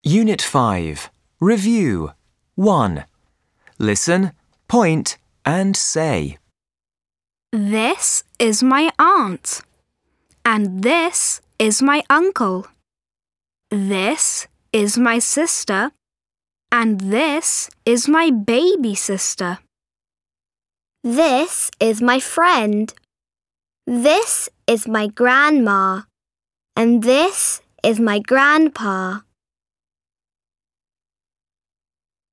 Unit 5. Review. 1. Listen, point, and say. This is my aunt. And this is my uncle. This is my sister. And this is my baby sister. This is my friend. This is my grandma. And this is my grandpa.